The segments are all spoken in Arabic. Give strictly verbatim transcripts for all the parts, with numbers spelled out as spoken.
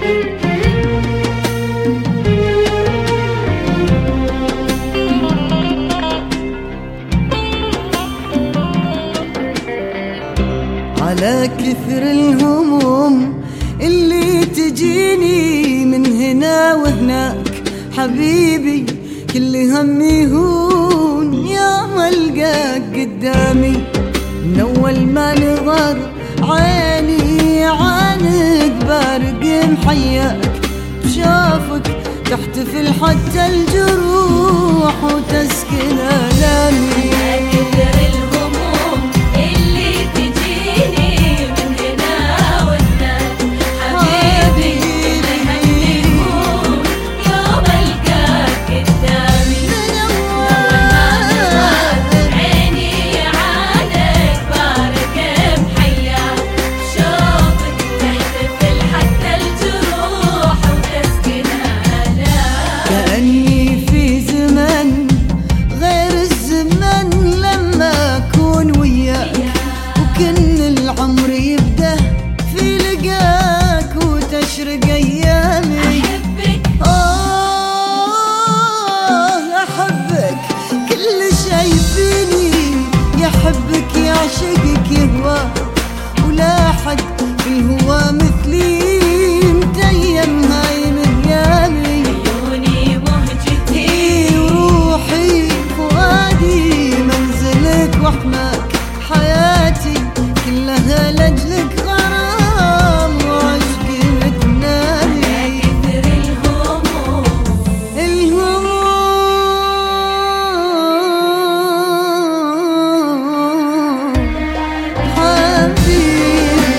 على كثر الهموم اللي تجيني من هنا وهناك، حبيبي كل همي هون يوم القاك قدامي. من اول ما نظر عيني عانق بارق محياك، بشوفك تحتفل حتى الجروح وتسكن آلامي. كأني في زمن غير الزمن لما أكون وياك، وكن العمر يبدأ في لقاك وتشرق أيامي. أحبك آه أحبك كل شي فيني يحبك يعشقك يهواك، ولا حد في الهوى مثلي متيم هاي من أيامي. وحماك حياتي كلها لجلك غرام وعشق متنامي. كثر الهموم الهموم حبيبي.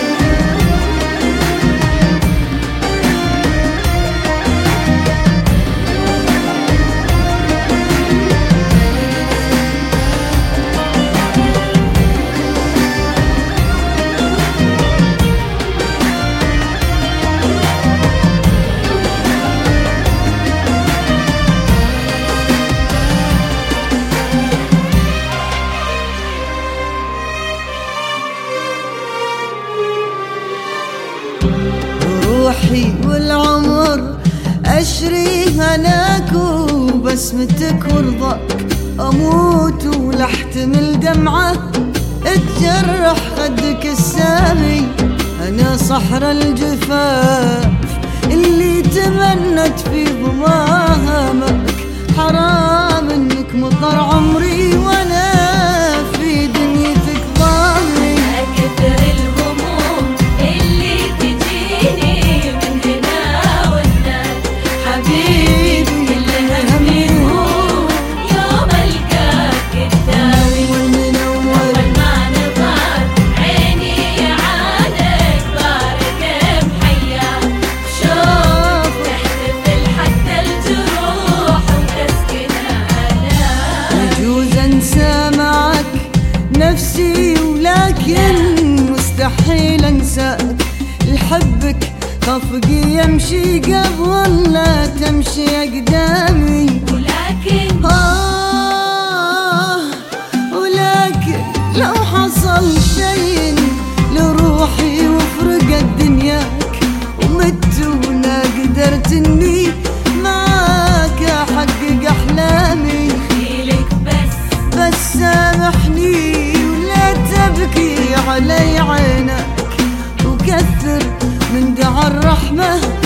روحي والعمر أشري هناك وبسمتك ورضاك، أموت ولا أحتمل دمعة اتجرح خدك السامي. أنا صحر الجفاف اللي تمنت في ضمامك، حرام إنك مطر عمري وأنا في دنيتك ضامي. كثر الهموم اللي تجيني من هنا وهناك، حبيبي كل همي هون يوم ألقاك قدامي. من أول أول ما نظر عيني عانك بارق محياك، شوف تحتفل حتى الجروح وتسكن آلام. يجوز أنسى معك نفسي ولكن مستحيل أنساك، لحبك خفقي يمشي قبل لا تمشي أقدامي. ولكن آه ولكن لو حصل شيء لروحي وفرقت دنياك، ومت ولا قدرت إني معاك أحقق أحلامي. لك بس بس سامحني ولا تبكي علي عينك، وكثر من دعا الرحمة